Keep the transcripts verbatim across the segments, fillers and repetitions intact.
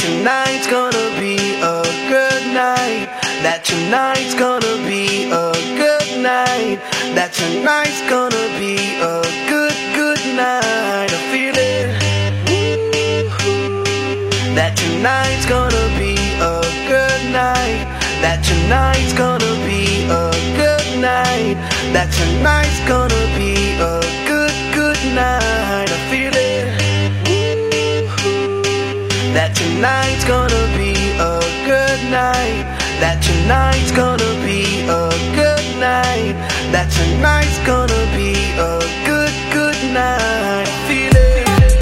tonight's gonna be a good night. That tonight's gonna be a good night. That tonight's gonna be a good, good night. I feel it. That tonight's gonna be a good night. That tonight's gonna be a good night. That tonight's gonna be a good, good night. I feel it. That tonight's gonna be a good night. That tonight's gonna be a good night. That tonight's gonna be a good, good night. I feel it.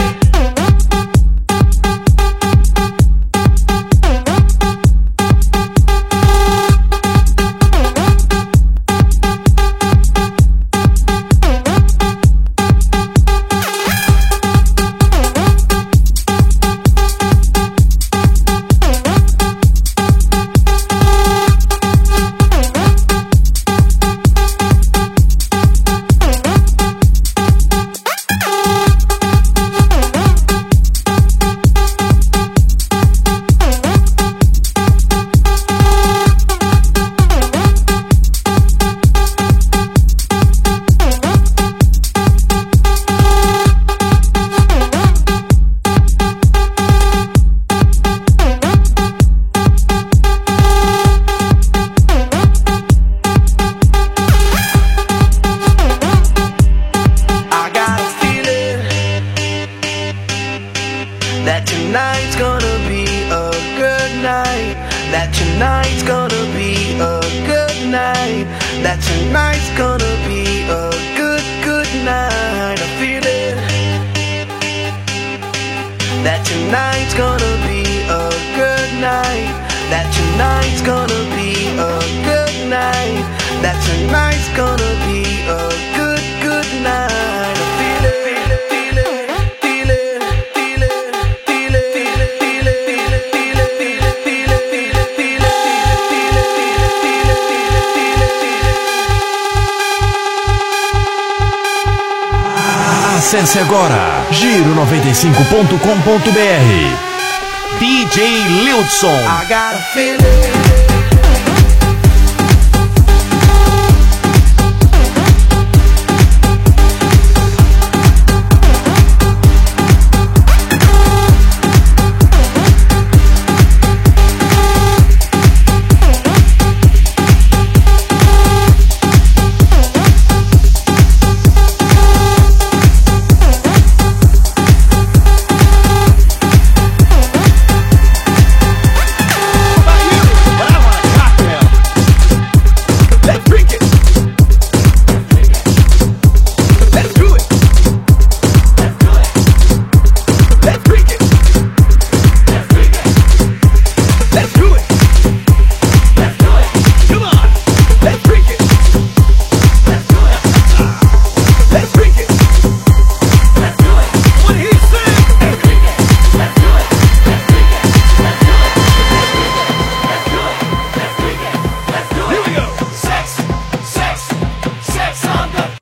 That tonight's gonna be a good night. That tonight's gonna be a good night. That tonight's gonna be a good, good night. I feel it. That tonight's gonna be a good night. That tonight's gonna be a good night. That tonight's gonna be a good, good night. I feel it. Acesse agora giro noventa e cinco ponto com ponto br. D J Lildson. I got a feeling.